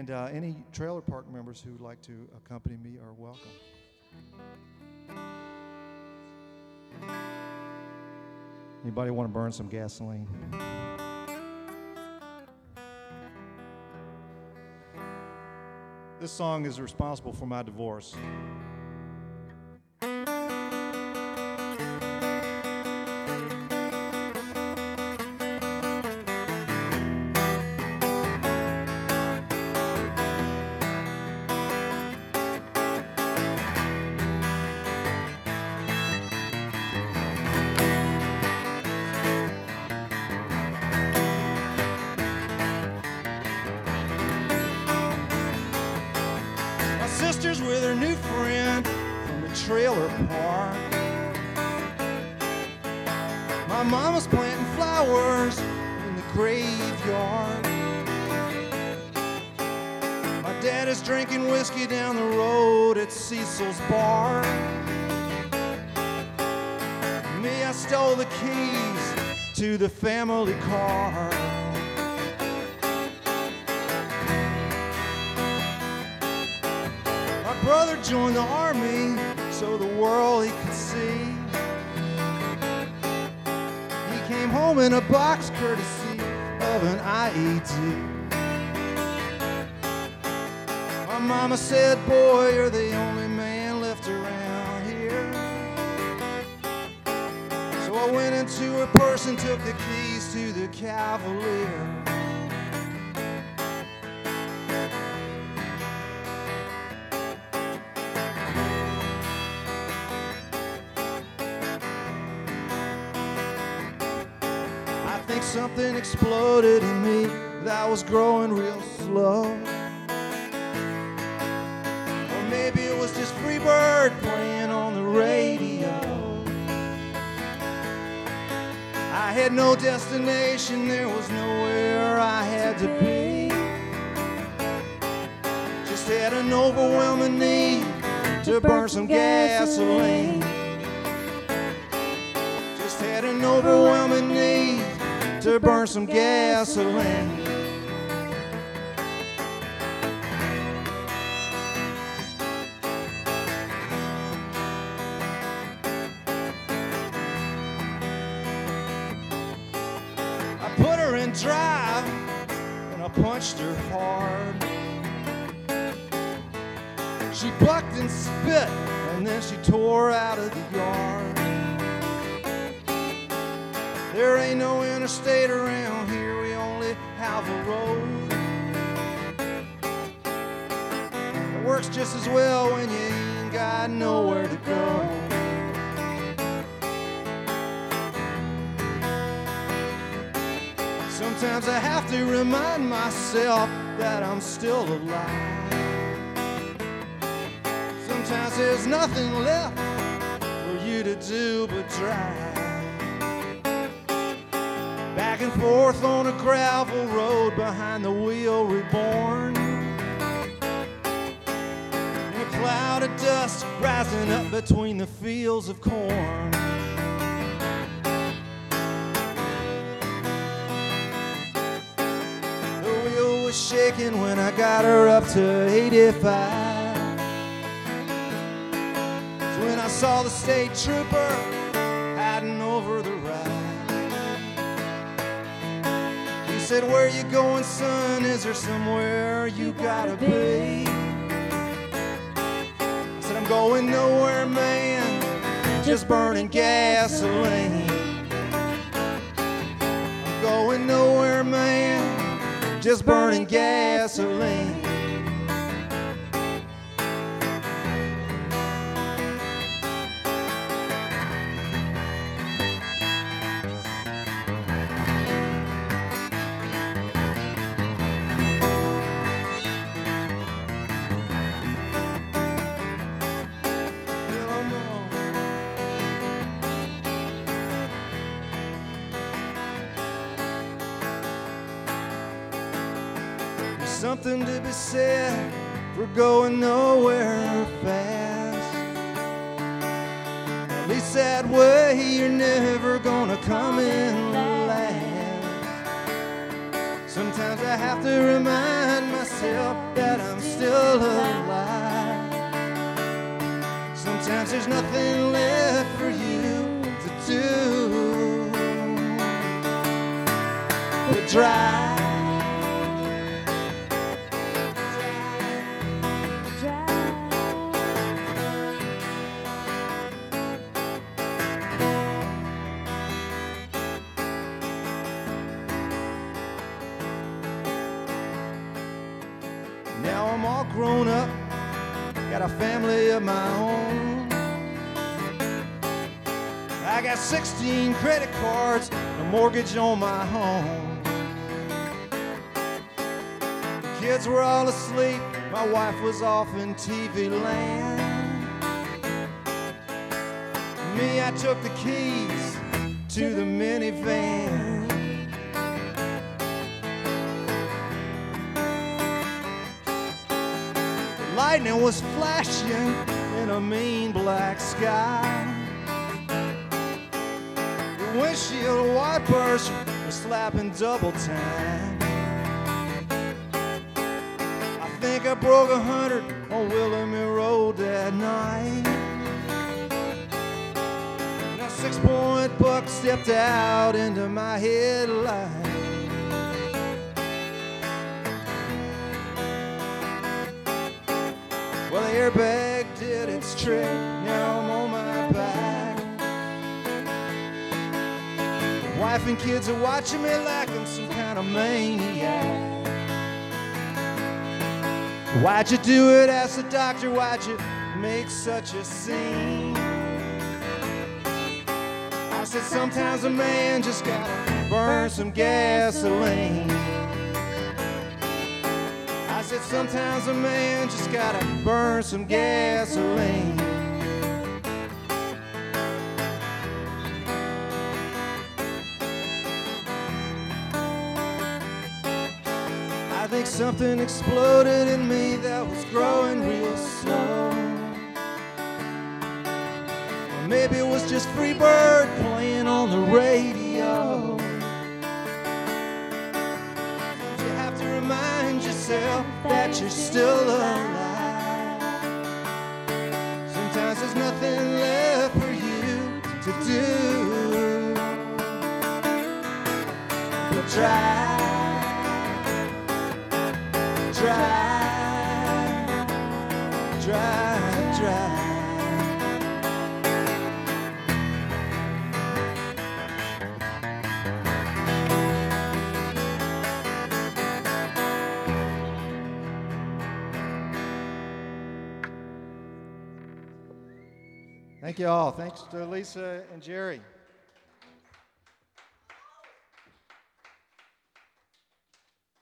And any trailer park members who would like to accompany me are welcome. Anybody want to burn some gasoline? This song is responsible for my divorce. Sisters with her new friend from the trailer park. My mama's planting flowers in the graveyard. My dad is drinking whiskey down the road at Cecil's bar. Me, I stole the keys to the family car. Brother joined the army so the world he could see. He came home in a box courtesy of an IED. My mama said, boy, you're the only man left around here. So I went into her purse and took the keys to the Cavalier. Something exploded in me that was growing real slow. Or maybe it was just Freebird playing on the radio. I had no destination, there was nowhere I had to be. Just had an overwhelming need to burn some gasoline. Just had an overwhelming need to burn some gasoline. I put her in drive and I punched her hard. She bucked and spit and then she tore out of the yard. There ain't no interstate around here, we only have a road. It works just as well when you ain't got nowhere to go. Sometimes I have to remind myself that I'm still alive. Sometimes there's nothing left for you to do but drive. Back and forth on a gravel road behind the wheel reborn. And a cloud of dust rising up between the fields of corn. The wheel was shaking when I got her up to 85. So when I saw the state trooper hiding over the ride, he said, where you going, son? Is there somewhere you gotta be? I said, I'm going nowhere, man, just burning gasoline. I'm going nowhere, man, just burning gasoline. Something to be said for going nowhere fast. At least that way you're never gonna come in last. Sometimes I have to remind myself myself that I'm still alive. Sometimes there's nothing left for you to do but drive. Now I'm all grown up, got a family of my own. I got 16 credit cards, a mortgage on my home. The kids were all asleep, my wife was off in TV land. Me, I took the keys to the minivan. Lightning was flashing in a mean black sky. The windshield wipers were slapping double time. I think I broke 100 on Willamette Road that night. Now 6-point buck stepped out into my headlight. Well, the airbag did its trick, now I'm on my back. The wife and kids are watching me like I'm some kind of maniac. Why'd you do it? Asked the doctor, why'd you make such a scene? I said, sometimes a man just gotta burn some gasoline. I said, sometimes a man just gotta burn some gasoline. I think something exploded in me that was growing real slow. Or maybe it was just Freebird playing on the radio. Remind yourself that you're still alive. Sometimes there's nothing left for you to do but drive. Thank you all. Thanks to Lisa and Jerry.